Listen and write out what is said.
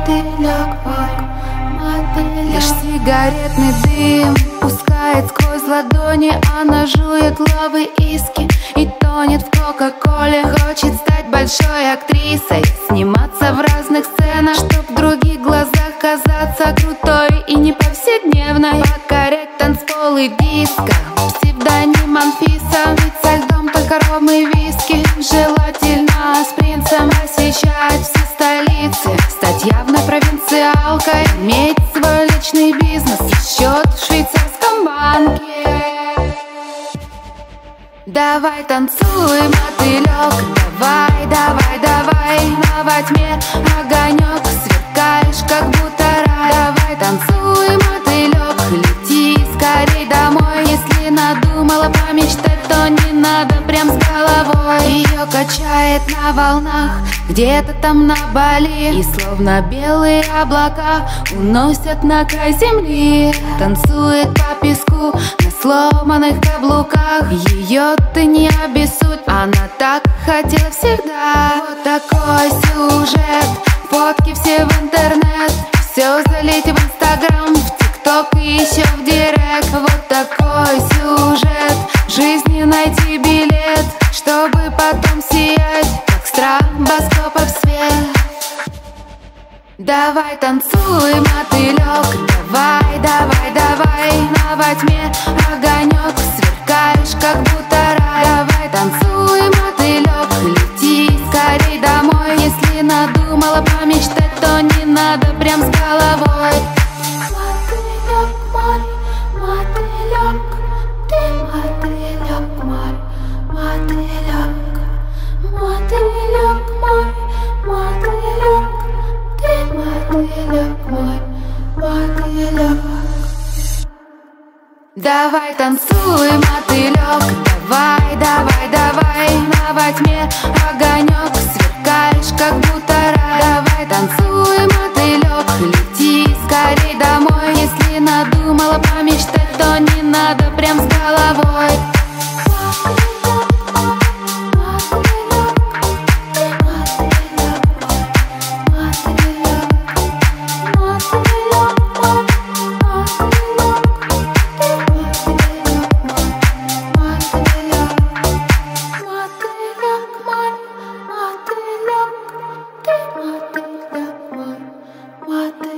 мотылек мой, мотылек. Лишь сигаретный дым пускает сквозь ладони. Она жует лавы иски и тонет в кока-коле. Хочет стать большой актрисой, сниматься в разных сценах, чтоб в других глазах казаться крутой и не повседневной. Покорять танцполы диско, псевдоним Анфиса. Ведь со льдом только ром и виски. Желательно с принцем посещать все столицы, стать явно провинциалкой, иметь свой личный бизнес и счет в швейцарском банке. Давай танцуй, мотылек, давай, давай, давай. На во тьме огонек, сверкаешь, как будто рай. Давай танцуй, мотылек, лети скорей домой. Если надумала помечтать, то не надо прям с головой. Ее качает на волнах, где-то там на Бали. И словно белые облака уносят на край земли. Танцует по песку на сломанных каблуках. Ее ты не обессудь, она так хотела всегда. Вот такой сюжет, фотки все в интернет, все залить в Инстаграм, в ТикТок и еще в Директ. Вот такой сюжет, в жизни найти билет, чтобы потом сиять, как стробоскопов свет. Давай танцуй, мотылек, давай, давай, давай. На во тьме огонек, сверкаешь, как будто рай. Давай танцуй, мотылек, лети скорей домой. Если надумала помечтать, то не надо прям с головой. Мотылек мой, мотылек, ты мотылек мой, мотылек. Мотылек мой, мотылек, ты мотылек мой, мотылек. Давай танцуй, мотылек, давай, давай, давай. На во тьме огонек, сверкаешь, как будто рай. Давай танцуй, мотылек, лети скорей домой. Если надумала помечтать, то не надо прям с головой. Мотылек мой, мотылек, ты мотылек мой, мотылек.